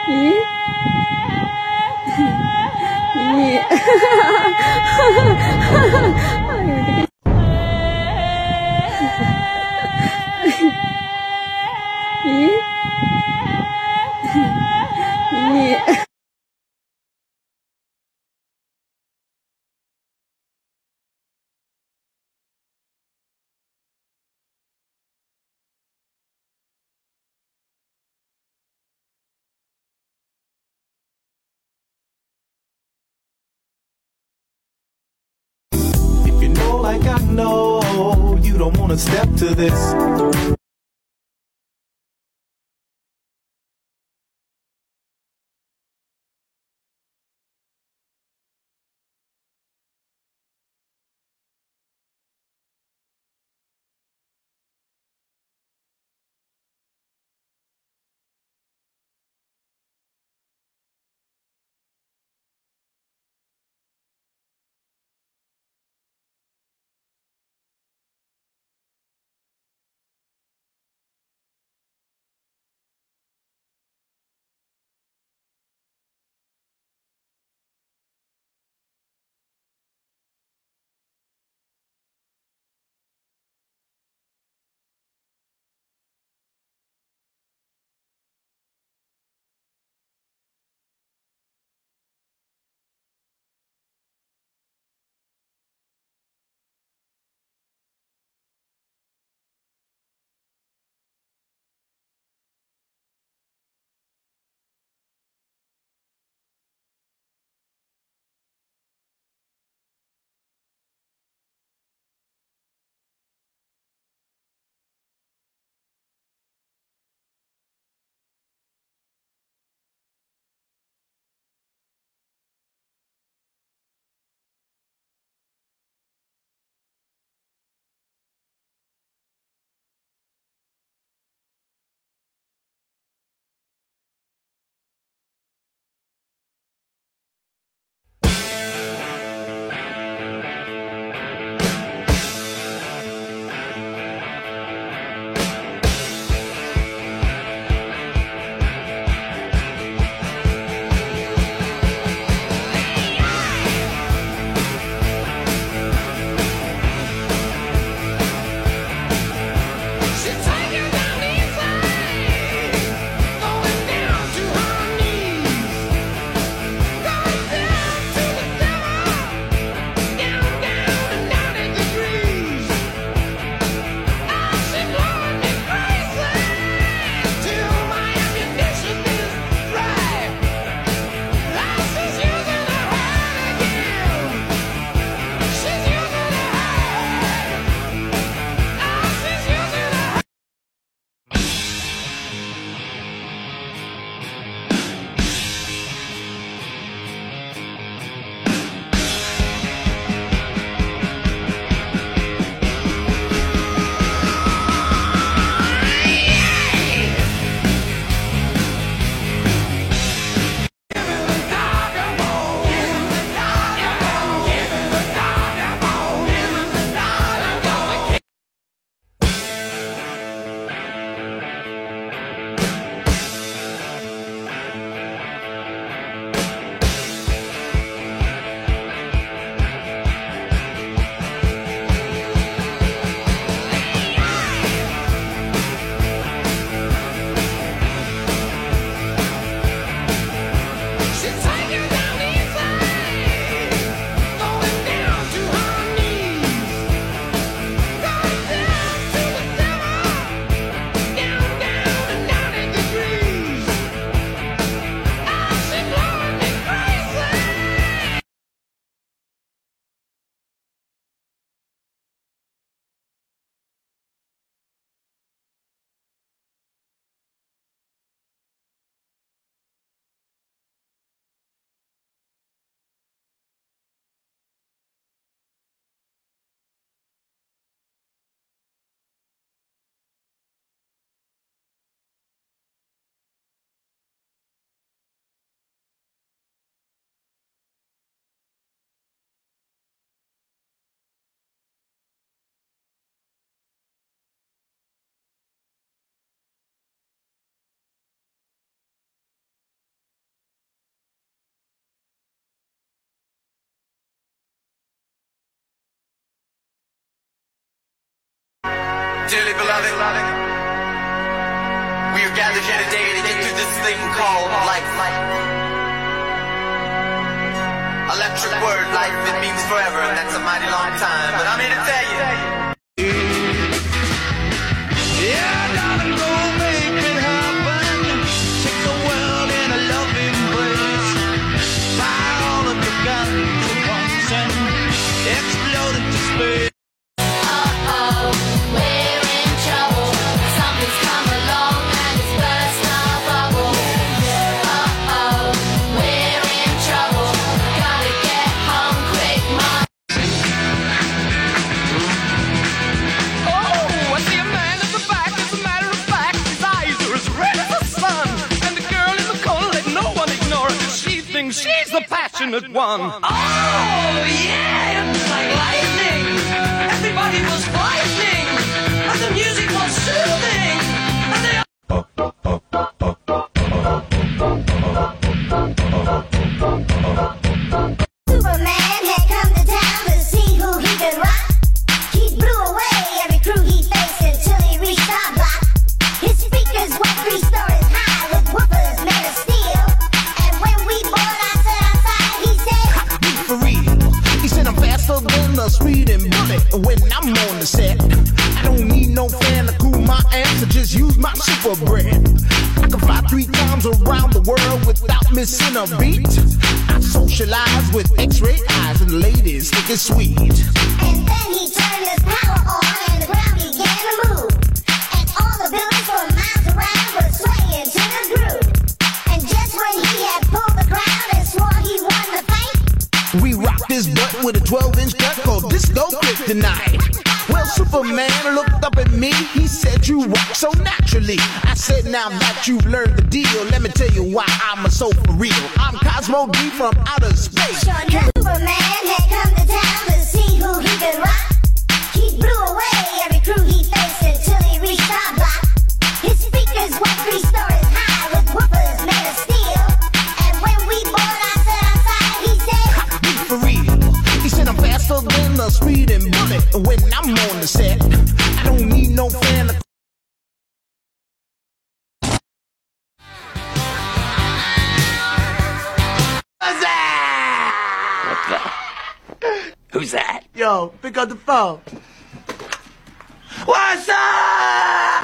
咦咦，哎呦这个，咦咦。 If you know like I know, you don't wanna step to this. beloved. We are gathered here today to get through this thing called life. Electric word, life, it means forever, and that's a mighty long time. But I'm here to tell you. Yeah, darling, go make it happen. Take the world in a loving embrace. Fire all of your guns at once and explode into space. She's the passionate one. Oh, yeah, it was like lightning. Everybody was frightening, and the music was soothing. And they Superman had come to town to see who he could rock. He blew away every crew he faced until he reached our block. His speakers were 3 stories high with woofers made of steel. And when we bored outside, he said, For real. He said I'm faster than a speeding bullet when I'm on the set. I don't need no fan to cool my amps, so just use my super breath. I can fly 3 times around the world without missing a beat. I socialize with X-ray eyes and ladies think it's sweet. and then he turned his power on and the ground began to move. And all the buildings for miles around were swaying to the groove. And just when he had pulled the crowd and swore he won the fight, We rocked his butt with a 12-inch cut called Disco Kryptonite. Well, Superman looked up at me. He said, you rock so naturally. I said, now that you've learned the deal, let me tell you why I'm a soul for real. I'm Cosmo D from outer space. Superman had come to town to see who he could rock. He blew away every crew he faced until he reached our block. His speakers were 3 stories high with woofers made of steel. And when we bored outside, he said, For real. He said I'm faster than a speeding bullet when I'm on the set. I don't need no fan to Who's that? Yo, pick up the phone. What's up?